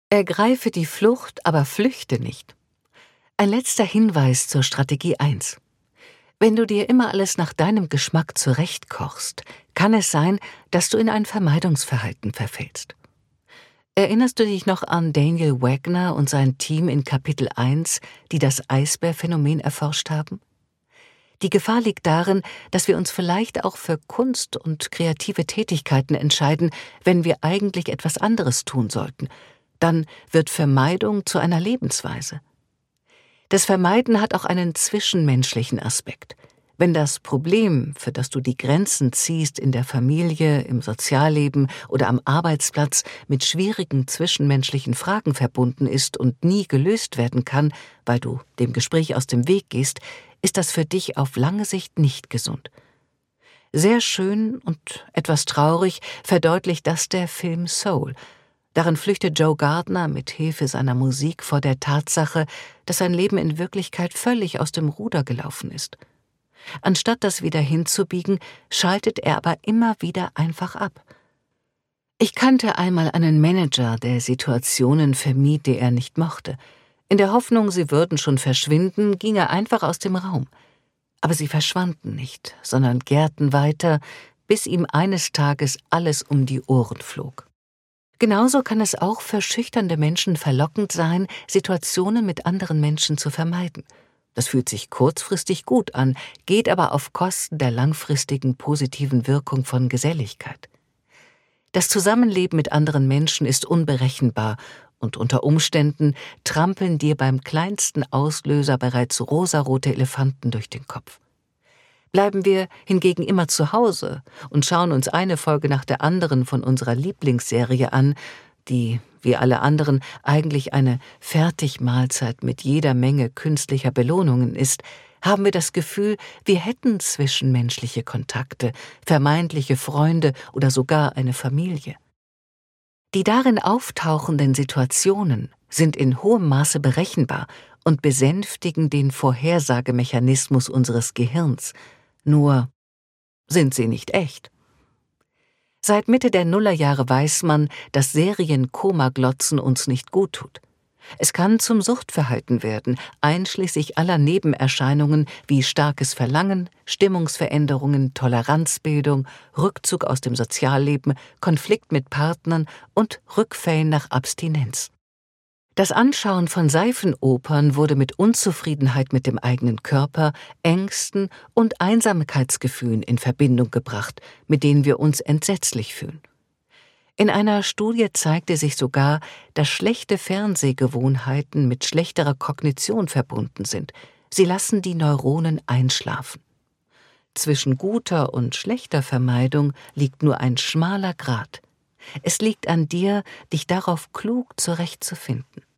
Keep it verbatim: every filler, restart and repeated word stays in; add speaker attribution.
Speaker 1: Ergreife die Flucht, aber flüchte nicht. Ein letzter Hinweis zur Strategie eins. Wenn du dir immer alles nach deinem Geschmack zurechtkochst, kann es sein, dass du in ein Vermeidungsverhalten verfällst. Erinnerst du dich noch an Daniel Wagner und sein Team in Kapitel eins, die das Eisbärphänomen erforscht haben? Die Gefahr liegt darin, dass wir uns vielleicht auch für Kunst und kreative Tätigkeiten entscheiden, wenn wir eigentlich etwas anderes tun sollten. Dann wird Vermeidung zu einer Lebensweise. Das Vermeiden hat auch einen zwischenmenschlichen Aspekt. Wenn das Problem, für das du die Grenzen ziehst, in der Familie, im Sozialleben oder am Arbeitsplatz mit schwierigen zwischenmenschlichen Fragen verbunden ist und nie gelöst werden kann, weil du dem Gespräch aus dem Weg gehst, ist das für dich auf lange Sicht nicht gesund. Sehr schön und etwas traurig verdeutlicht das der Film Soul. Darin flüchtet Joe Gardner mit Hilfe seiner Musik vor der Tatsache, dass sein Leben in Wirklichkeit völlig aus dem Ruder gelaufen ist. Anstatt das wieder hinzubiegen, schaltet er aber immer wieder einfach ab. Ich kannte einmal einen Manager, der Situationen vermied, die er nicht mochte. In der Hoffnung, sie würden schon verschwinden, ging er einfach aus dem Raum. Aber sie verschwanden nicht, sondern gärten weiter, bis ihm eines Tages alles um die Ohren flog. Genauso kann es auch für schüchternde Menschen verlockend sein, Situationen mit anderen Menschen zu vermeiden. Das fühlt sich kurzfristig gut an, geht aber auf Kosten der langfristigen positiven Wirkung von Geselligkeit. Das Zusammenleben mit anderen Menschen ist unberechenbar und unter Umständen trampeln dir beim kleinsten Auslöser bereits rosarote Elefanten durch den Kopf. Bleiben wir hingegen immer zu Hause und schauen uns eine Folge nach der anderen von unserer Lieblingsserie an, die, wie alle anderen, eigentlich eine Fertigmahlzeit mit jeder Menge künstlicher Belohnungen ist, haben wir das Gefühl, wir hätten zwischenmenschliche Kontakte, vermeintliche Freunde oder sogar eine Familie. Die darin auftauchenden Situationen sind in hohem Maße berechenbar und besänftigen den Vorhersagemechanismus unseres Gehirns. Nur sind sie nicht echt. Seit Mitte der Nullerjahre weiß man, dass Serien-Koma-Glotzen uns nicht gut tut. Es kann zum Suchtverhalten werden, einschließlich aller Nebenerscheinungen wie starkes Verlangen, Stimmungsveränderungen, Toleranzbildung, Rückzug aus dem Sozialleben, Konflikt mit Partnern und Rückfällen nach Abstinenz. Das Anschauen von Seifenopern wurde mit Unzufriedenheit mit dem eigenen Körper, Ängsten und Einsamkeitsgefühlen in Verbindung gebracht, mit denen wir uns entsetzlich fühlen. In einer Studie zeigte sich sogar, dass schlechte Fernsehgewohnheiten mit schlechterer Kognition verbunden sind. Sie lassen die Neuronen einschlafen. Zwischen guter und schlechter Vermeidung liegt nur ein schmaler Grat. Es liegt an dir, dich darauf klug zurechtzufinden.